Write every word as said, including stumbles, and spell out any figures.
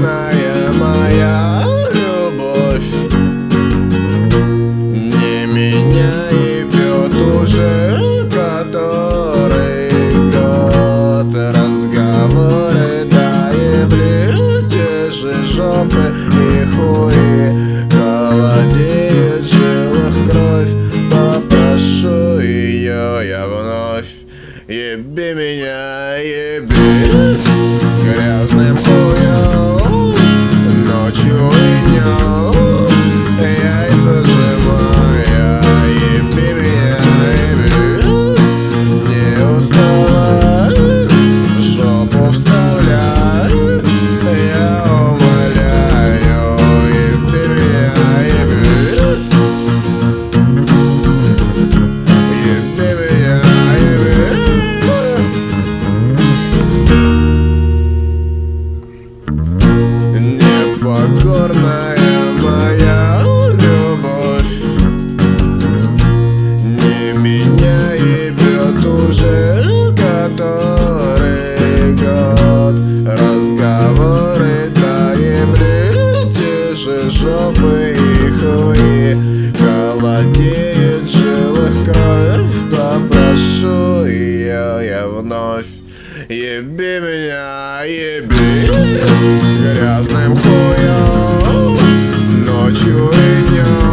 непокорная моя любовь, не меня ебет уже который год. Разговоры доебли те же жопы и хуи, холодеет в жилах кровь. Попрошу ее я вновь: еби меня, еби грязным хуем, ночью и днем, яйца сжимая. Еби меня, еби, не уставай, в жопу вставляй, я умоляю. Еби меня, еби, еби меня, еби. Непокорная моя любовь, не меня ебет уже который год. Разговоры доебли те же жопы и хуи, холодеет в жилах кровь. Попрошу ее я вновь: еби меня, еби грязным хуем, ночью и днем.